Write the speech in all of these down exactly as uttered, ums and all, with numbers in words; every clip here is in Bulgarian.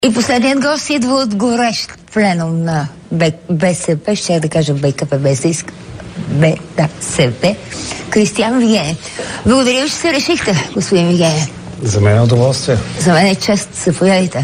И последният гост идва от горещ пленум на БСП, ще да кажа БКП, БСП, Кристиан Вигенин. Благодаря, че се решихте, господин Вигенин. За мен е удоволствие. За мен е чест, заповядайте.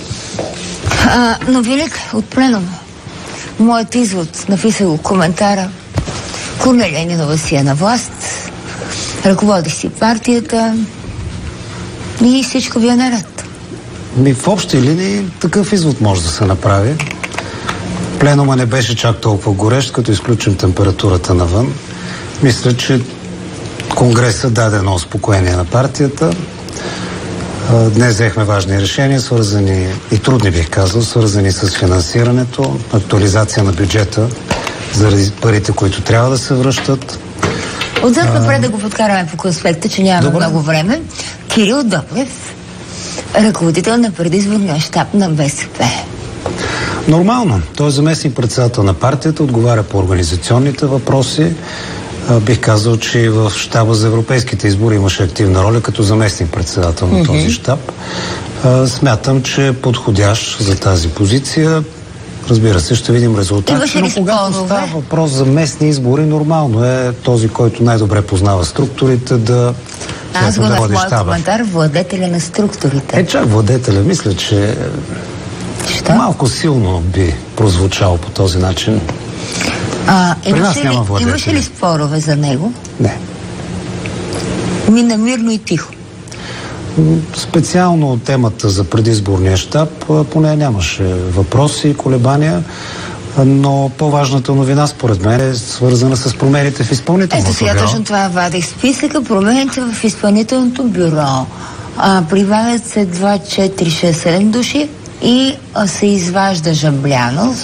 Новиник от пленум. Моят извод, написал коментара. Корнелия Нинова си е на власт, ръководи си партията и всичко ви е наред. Ми в общи линии такъв извод може да се направи. Пленума не беше чак толкова горещ, като изключим температурата навън. Мисля, че Конгресът даде едно успокоение на партията. Днес взехме важни решения, свързани и трудни, бих казал, свързани с финансирането, актуализация на бюджета заради парите, които трябва да се връщат. Отзад напред да го подкараме по конспекта, че нямаме Добре. много време. Кирил Добрев, ръководител на предизборния щаб на БСП. Нормално. Той е заместник председател на партията, отговаря по организационните въпроси. Бих казал, че и в щаба за европейските избори имаше активна роля като заместник председател на mm-hmm. този щаб. Смятам, че е подходящ за тази позиция. Разбира се, ще видим резултати, но когато става въпрос за местни избори, нормално е този, който най-добре познава структурите, да Аз го да в моя коментар владетеля на структурите. Е, чак владетеля, мисля, че Що? малко силно би прозвучало по този начин. А, имаше, ли, имаше ли спорове за него? Не. Мина мирно и тихо. Специално темата за предизборния щаб, поне нямаше въпроси и колебания, но по-важната новина според мен е свързана с промените в изпълнителното бюро. Ето сега точно това вадих списъка. Промените в изпълнителното бюро. А, прибавят се два, четири, шест, седем души и а, се изважда Жаблянов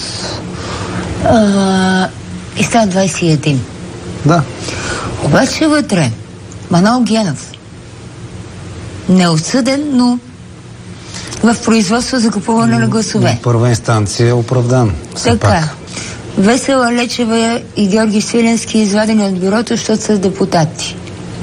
а, и става двайсет и един. Да. Обаче вътре Манол Генов неосъден, но в производство за купуване на гласове. Първа инстанция е оправдан. Така. Весела Лечева и Георги Свиленски извадени от бюрото, защото са депутати.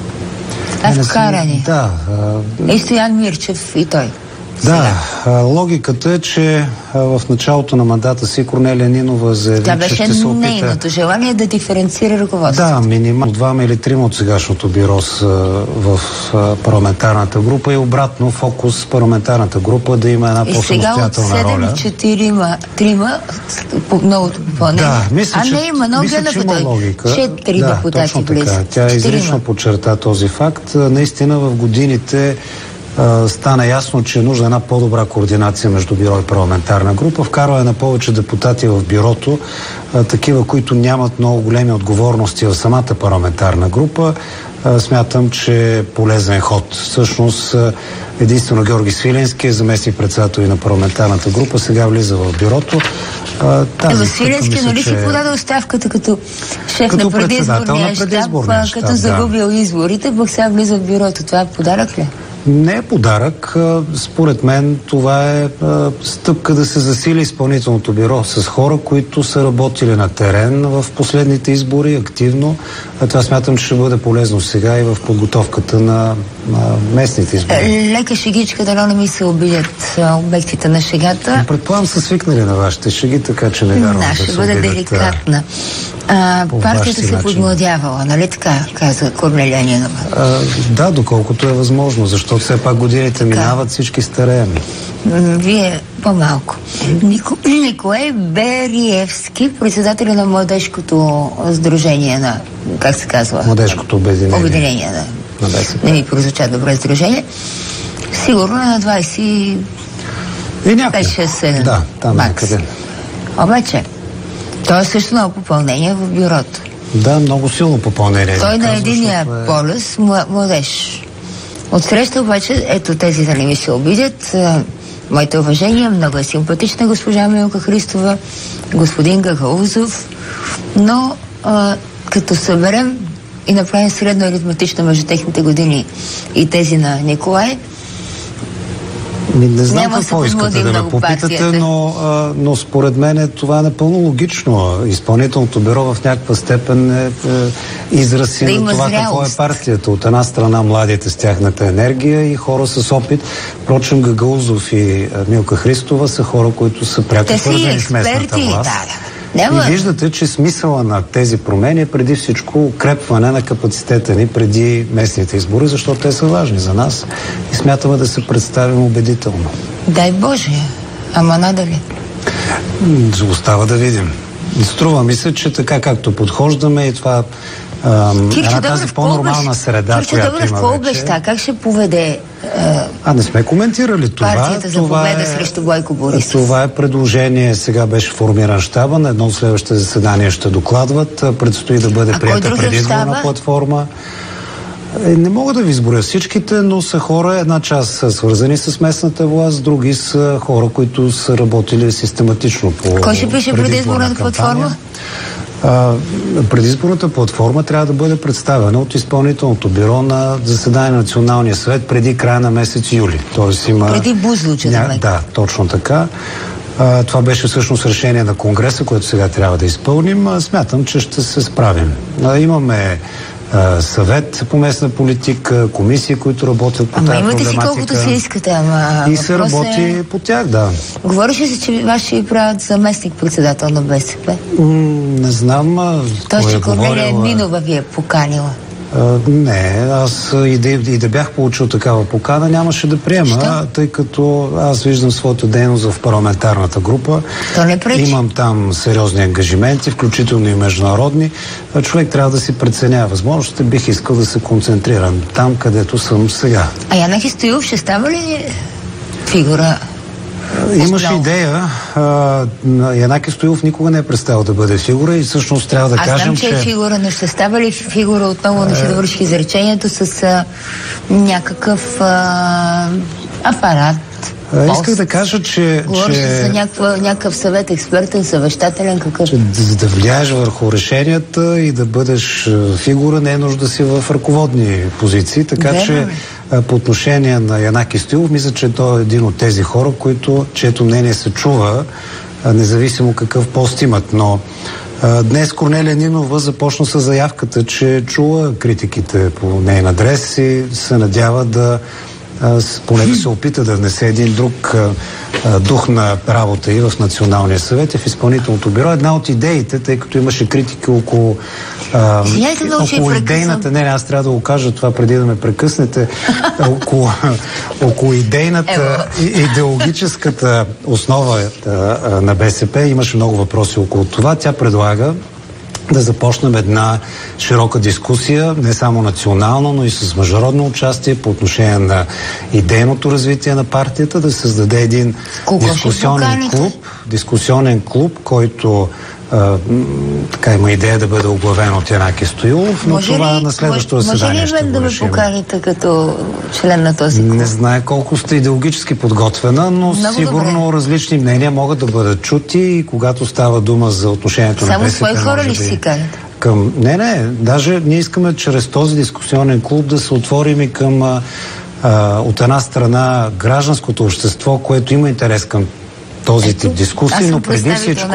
А вкарани. Да. А... И Стоян Мирчев и той. Да, а, логиката е, че а, в началото на мандата си Корнелия Нинова заяви, да, че ще се опита... нейното желание да диференцира ръководството. Да, минимално двама или трима от сегашното бюро са в а, парламентарната група и обратно фокус парламентарната група да има една по-самостоятелна роля. И сега от седем четирима, трима по новото попълнение. Да, мисля, а че, не има много има логика. Четири да, депутати близо. Тя изрично подчерта този факт. Наистина в годините Uh, стана ясно, че е нужда една по-добра координация между бюро и парламентарна група. Вкарване на повече депутати в бюрото, uh, такива, които нямат много големи отговорности в самата парламентарна група, uh, смятам, че е полезен ход. Всъщност, uh, единствено Георги Свиленски е заместник председател и на парламентарната група, сега влиза в бюрото. Uh, тази Свиленски, мисля, нали че... си подаде оставката като шеф като на предизборния щаб, щаб, като загубил да. изборите, пък сега влиза в бюрото. Това е подарък ли? Не е подарък. Според мен това е стъпка да се засили изпълнителното бюро с хора, които са работили на терен в последните избори активно. Това смятам, че ще бъде полезно сега и в подготовката на, на местните избори. Лека шегичка, да не ми се обидят обектите на шегата. Предполагам са свикнали на вашите шеги, така че не вярвам да, ще се бъде обидят, деликатна. А, партията се подмладявала, нали така, каза Корнелия Нинова? Да, доколкото е възможно, защото все пак годините така минават, всички стареем. Вие по-малко. Нико... Николай Бериевски, председателя на Младежкото сдружение на, как се казва? Младежкото обединение. Обединение, да. На БСП. Не ми прозвуча добре сдружение. Сигурно е на двайсет и пет шест седем. Да, там някъде. Обаче, той е също много попълнение в бюрото. Да, много силно попълнение. Той на единия е... полюс младеж. Отсреща обаче, ето тези да не ми се обидят, моите уважения, много е симпатична госпожа Милка Христова, господин Гагаузов, но а, като съберем и направим средно аритметично между техните години и тези на Николай, Не знам Няма какво искате да ме попитате, но, а, но според мен това е напълно логично. Изпълнителното бюро в някаква степен е, е израз да на това зрялост. Какво е партията. От една страна младите с тяхната енергия и хора с опит. Впрочем, Гагаузов и Милка Христова са хора, които са пряко свързани с местната власт. Да, да. Няма. И виждате, че смисъла на тези промени е преди всичко укрепване на капацитета ни преди местните избори, защото те са важни за нас и смятаме да се представим убедително. Дай Боже, ама надали? Остава да видим. Струва ми се, че така както подхождаме и това ам, една тази по-нормална среда, Кирчо която Добрев, има какво вече. обеща? Как ще поведе а, а не сме коментирали това. Партията за това победа е, срещу Бойко Борисов. Това е предложение. Сега беше формиран щаба. На едно от следващите заседания ще докладват. Предстои да бъде прията предизборна платформа. Не мога да ви изборя всичките, но са хора, една част са свързани с местната власт, други са хора, които са работили систематично по Кой ще пише предизборната платформа? А, предизборната платформа трябва да бъде представена от изпълнителното бюро на заседание на Националния съвет преди края на месец юли. Тоест има... Преди Бузлуча, ня... Да, точно така. А, това беше всъщност решение на Конгреса, което сега трябва да изпълним. А, смятам, че ще се справим. А, имаме съвет по местна политика, комисии, които работят по тази проблематика. Ама имате си колкото си искате, ама... И се работи е... по тях, да. Говореше се, че вас ще правят заместник-председател на БСП? М- не знам. Тоест, че Корнелия Нинова ви е поканила? А, не, аз и да, и да бях получил такава покана, нямаше да приема, Що? тъй като аз виждам своята дейност в парламентарната група. То не пречи. Имам там сериозни ангажименти, включително и международни. Човек трябва да си преценява възможностите. Бих искал да се концентрирам там, където съм сега. А Янаки Стоилов ще става ли фигура? Имаше идея. А, Янаки Стоилов никога не е представил да бъде фигура и всъщност трябва да Аз кажем, че... Аз знам, че е фигура, но ще става ли фигура отново, да си довърши изречението с а, някакъв а, апарат? А, исках да кажа, че... Говориш че... за някаква, някакъв съвет, експертен, съвещателен, какъв? Че да, да влияеш върху решенията и да бъдеш фигура, не е нужда да си в ръководни позиции, така Верно. че по отношение на Янаки Стоилов, мисля, че той е един от тези хора, които, чието мнение се чува, независимо какъв пост имат. Но а, днес Корнелия Нинова започна с заявката, че чула критиките по нейн адрес и се надява да поне да се опита да внесе един друг а, дух на работа и в Националния съвет и в изпълнителното бюро. Една от идеите, тъй като имаше критики около, а, около идейната... Не, не, аз трябва да го кажа това преди да ме прекъснете. около, около идейната и идеологическата основа а, а, на БСП имаше много въпроси около това. Тя предлага да започнем една широка дискусия, не само национално, но и с международно участие по отношение на идейното развитие на партията, да създаде един Кого дискусионен клуб, дискусионен клуб, който а, така има идея да бъде оглавен от Янаки Стоилов, но може това ли, на следващото заседание ще го решим. Може ли мен да ме поканите като член на този клуб? Не знае колко сте идеологически подготвена, но Много сигурно добре. различни мнения могат да бъдат чути и когато става дума за отношението Само на БСП. Само свои хора ли ще си кажете? Към... Не, не, даже ние искаме чрез този дискусионен клуб да се отворим и към а, а, от една страна гражданското общество, което има интерес към този Ето, тип дискусии, но преди всичко,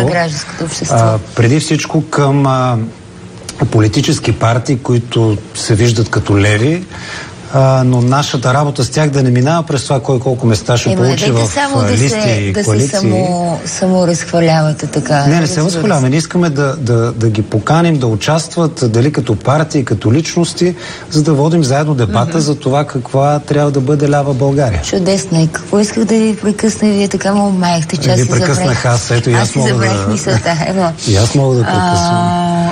а, преди всичко към а, политически партии, които се виждат като леви, а, но нашата работа с тях да не минава през това кой колко места ще Ема, получи в само да листи се, и да коалиции. Да се само, само разхвалявате така. Не, не се възхваляваме. Не искаме да, да, да ги поканим да участват дали като партии, като личности, за да водим заедно дебата mm-hmm. за това каква трябва да бъде лява България. Чудесно. И какво исках да ви прекъсна и вие така ме умаяхте, че аз си забравих. Ви прекъснах аз, ето и аз, аз мога да... мисълта. Ево. И аз мога да прекъсвам. А...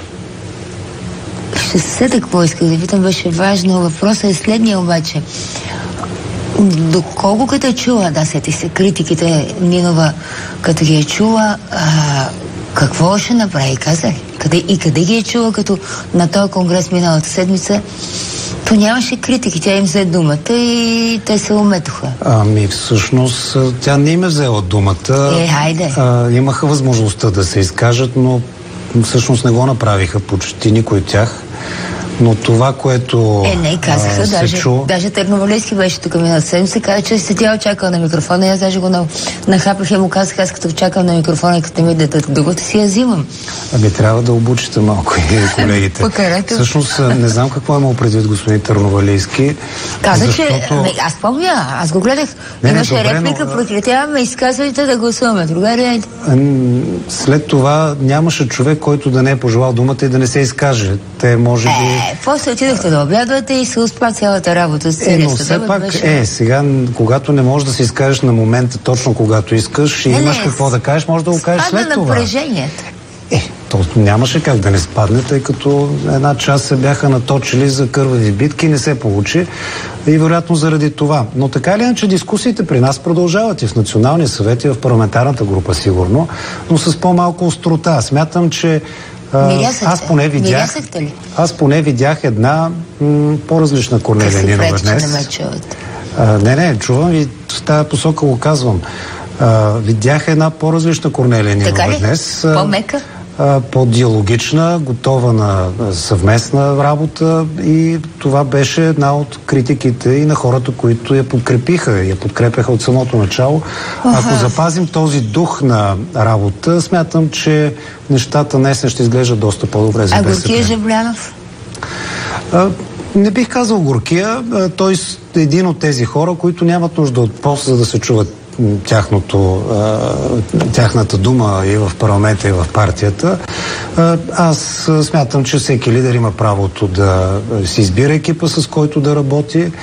Ще се сета какво исках да питам, беше важно. Въпросът е следния обаче. Доколко като е чула, да, сети се, критиките Нинова, като ги е чула, а, какво ще направи, каза ли? Къде, и къде ги е чула, като на този конгрес миналата седмица, то нямаше критики, тя им взе думата и те се уметоха. Ами всъщност тя не им е взела думата. Е, хайде. А, имаха възможността да се изкажат, но всъщност не го направиха почти никой от тях. Но това, което Е, не, казаха, а, се даже, чу... даже Търновалийски беше тук миналата седмица, каза, че седял чакал на микрофона и аз даже го на, нахапах и му казах, аз като чакам на микрофона и като ми дадат другата си я взимам. Ами трябва да обучите малко и колегите. Покарате. Всъщност не знам какво имал предвид господин Търновалийски. Каза, защото... че... Не, аз помня, аз го гледах. Не, Имаше не, добре, реплика, но... прекратяваме, изказвайте да гласуваме. Другари, след това нямаше човек, който да не е пожелал думата и да не се изкаже. Те може би... Е, после отидохте да обядвате и се успа цялата работа с целия Е, но все пак, беше... е, сега, когато не можеш да се изкажеш на момента точно когато искаш и не, имаш не, какво да кажеш, може да го кажеш след това. Напрежението. Е, то нямаше как да не спадне, тъй като една част се бяха наточили за кървави битки, не се получи и вероятно заради това. Но така или иначе дискусиите при нас продължават и в Националния съвет и в парламентарната група сигурно, но с по-малко острота. Смятам, че аз поне видях аз поне видях една м- по-различна Корнелия Нинова днес. Не ме чувате. А, не, не, чувам и в тази посока го казвам. А, видях една по-различна Корнелия Нинова днес. По-мека? По-диалогична, готова на съвместна работа и това беше една от критиките и на хората, които я подкрепиха, я подкрепяха от самото начало. Ага. Ако запазим този дух на работа, смятам, че нещата днес ще изглеждат доста по-добре за А БСП. Горкия Жаблянов? А, не бих казал Горкия, а, той е един от тези хора, които нямат нужда от пост, за да се чуват тяхното, тяхната дума и в парламента, и в партията. Аз смятам, че всеки лидер има правото да си избира екипа, с който да работи.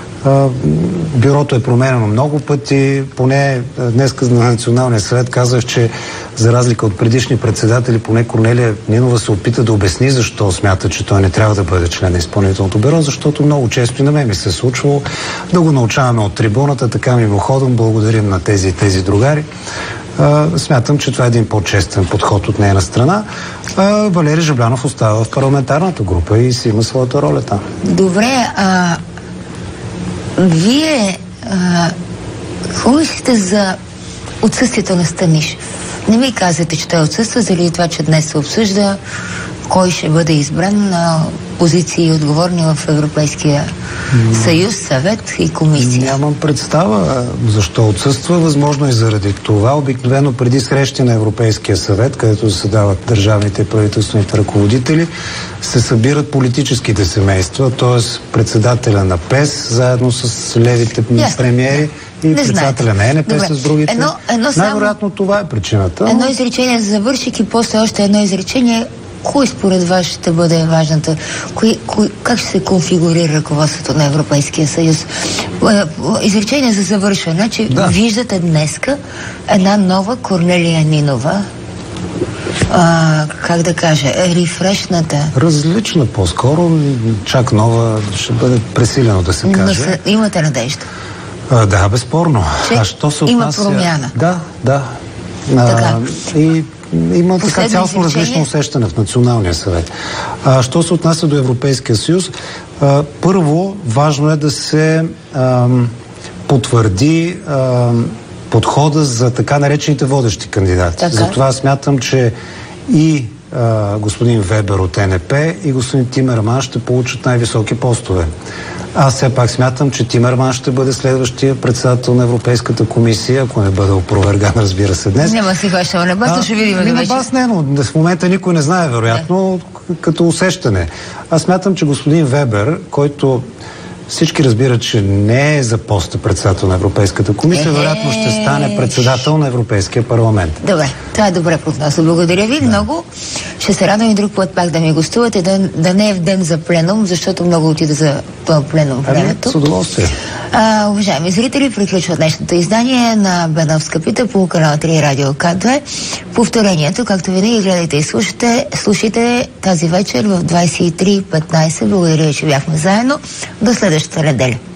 Бюрото е променено много пъти, поне днес на Националния съвет казах, че за разлика от предишни председатели, поне Корнелия Нинова се опита да обясни защо смята, че той не трябва да бъде член на изпълнителното бюро, защото много често и на мен ми се е случвало да го научаваме от трибуната, така мимоходом, благодарим на тези тези другари. Uh, смятам, че това е един по-честен подход от нейна страна. Uh, Валери Жаблянов остава в парламентарната група и си има своята роля там. Добре, а вие какво мислите за отсъствието на Станишев? Не ми казвате, че той отсъства, заради това, че днес се обсъжда кой ще бъде избран на позиции отговорни в Европейския съюз, съвет и комисия. Нямам представа защо отсъства. Възможно и заради това. Обикновено преди срещи на Европейския съвет, където се дават държавните и правителствените ръководители, се събират политическите семейства, т.е. председателя на ПЕС, заедно с левите yes. премиери и не председателя на ЕНП Добре. С другите. Едно, едно Най-вероятно само... това е причината. Едно изречение за завършик и после още едно изречение. Кой според вас ще бъде важната? Кой, кой, как ще се конфигурира ръководството на Европейския съюз? Изречение за завършване. Значи, да. Виждате днеска една нова Корнелия Нинова, а, как да кажа, рефрешната. Различна по-скоро, чак нова, ще бъде пресилено да се каже. Са, имате надежда? А, да, безспорно. Че а що се има отнася... промяна? Да, да. Така. А, и има така цялостно различно усещане в Националния съвет. А, що се отнася до Европейския съюз, а, първо важно е да се а, потвърди а, подхода за така наречените водещи кандидати. Така. Затова смятам, че и а, господин Вебер от ЕНП и господин Тимерман ще получат най-високи постове. Аз все пак смятам, че Тимерман ще бъде следващия председател на Европейската комисия, ако не бъде опроверган, разбира се, днес. Няма си хваща на бас, ще видим. Не, на бас не, но в момента никой не знае, вероятно, не. Като усещане. Аз смятам, че господин Вебер, който всички разбират, че не е за поста председател на Европейската комисия, е, вероятно ще стане председател на Европейския парламент. Добре, това е добре прогноза. Благодаря ви да. много. Ще се радвам и друг път пак да ми гостувате, да, да не е в ден за пленум, защото много отида за това пленум времето. С удоволствие. А, уважаеми зрители, приключва днешното издание на Беновска пита по канал три Радио К две. Повторението, както винаги, гледайте и слушайте, слушайте тази вечер в двайсет и три и петнайсет. Благодаря, че бяхме заедно. До следващата неделя.